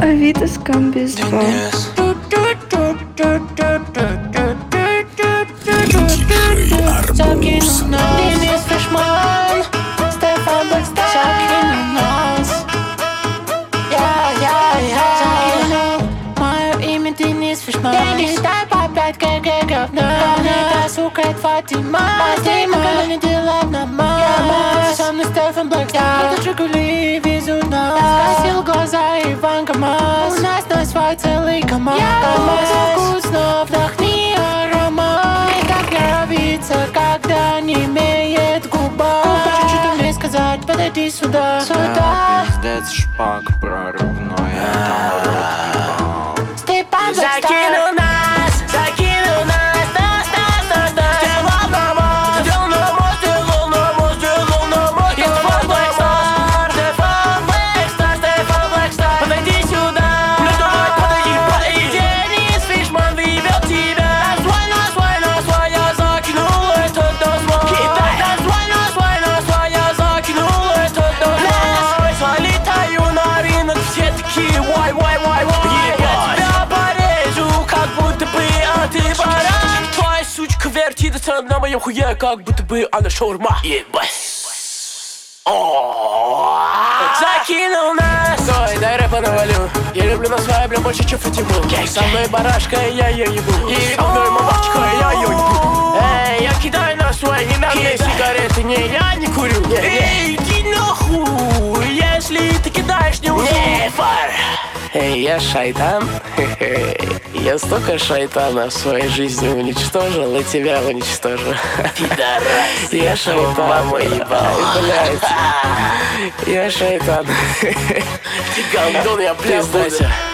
Авито Скамбез 2. Денис Фишман, Стефан Бэкстар, закинул нас. Мое имя Денис Фишман. Денис, дай по 5 ГГ говна. Планета, сука, это Фатима. Когда не делать намаз. Со мной Стефан Бэкстар. Это Жигули везут нас. Скосил глаза Иван КамАЗ. У нас на свой целый КамАЗ. Вкусно, вдохни аромат. И так нравится, когда не имеет губа. Хочешь что-то мне сказать, подойди сюда. Сюда. Пиздец, шпак прорывной, я там рот ебал. Степан Бэкстар. Закинул нас, сделал на мост, сделал на мост, сделал на мост, сделал на мост. Стефан Бэкстар, Стефан Бэкстар, Стефан Бэкстар. Подойди сюда, ну давай подойди. Денис Фишман выбил тебя. На свой, я закинул этот дозвон. На свой, я закинул этот дозвон. Залетаю на рынок, все такие вай. Я тебя порежу, как будто бы, а ты баран. Твоя сучка вертится на моем хуе, как будто бы она шаурма. Ебать. Закинул нас. Стой, дай рэпа навалю. Я люблю на свой, бля, больше, чем Фатиму. Со мной барашка, я ее ебу. Со мной мамашка, я ее ебу. Эй, я кидаю на свой, не на мне сигареты, не, я не курю. Эй, иди нахуй, если ты кидаешь, не уйду. Эй, я шайтан. Я столько шайтана в своей жизни уничтожил, и тебя уничтожу. Пидорас. Я шайтан. Маму ебал. Блядь. Я шайтан. Ты гандон, я прям буду.